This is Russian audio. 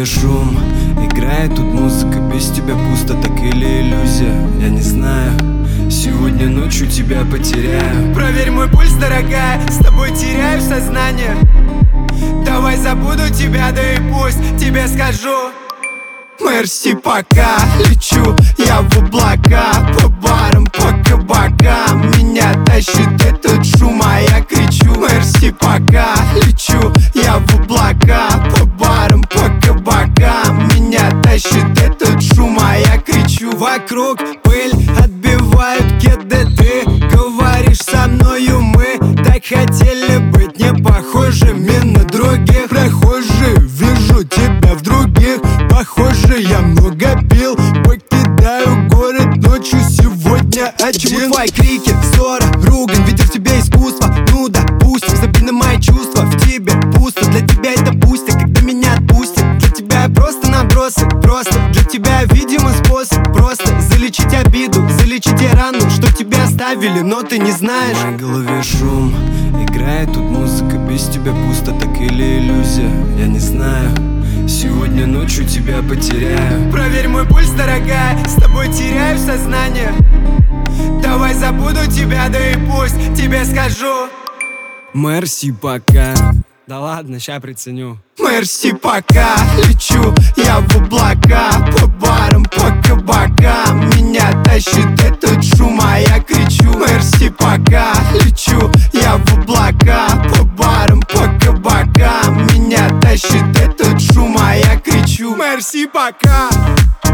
шум, играет тут музыка. Без тебя пусто, так или иллюзия? Я не знаю, сегодня ночью тебя потеряю. Проверь мой пульс, дорогая, с тобой теряю сознание. Давай забуду тебя, да и пусть тебе скажу мерси, пока лечу я в облака. По барам, по кабакам меня тащит этот шум, а я кричу мерси, пока лечу я в облака. По барам, по кабакам меня тащит этот шум, а я кричу. Вокруг пыль, отбивают кеды. Ты говоришь со мною, мы так хотели быть не похожими на других. Прохожие, вижу тебя в других. Похоже, я много пил. Покидаю город ночью сегодня один. Чему твои крики, ссора, ругань? Ведь в тебе искусство. Ну допустим, забей на мои чувства. В тебе пусто, для тебя это пустяк. Когда меня отпустят, для тебя я просто набросок. Просто для тебя видимо способ. Просто залечить обиду, залечить рану, что тебя оставили, но ты не знаешь. В моей голове шум, играет тут музыка. Без тебя пусто, так или иллюзия? Я не знаю, сегодня ночью тебя потеряю. Проверь мой пульс, дорогая, с тобой теряю сознание. Давай забуду тебя, да и пусть тебе скажу мерси, пока. Да ладно, ща приценю. мерси, пока лечу я в облака. По барам, по кабакам меня тащит этот шум, а я кричу мерси, пока лечу я в облака. По барам, по кабакам меня тащит этот шум, а я кричу мерси, пока.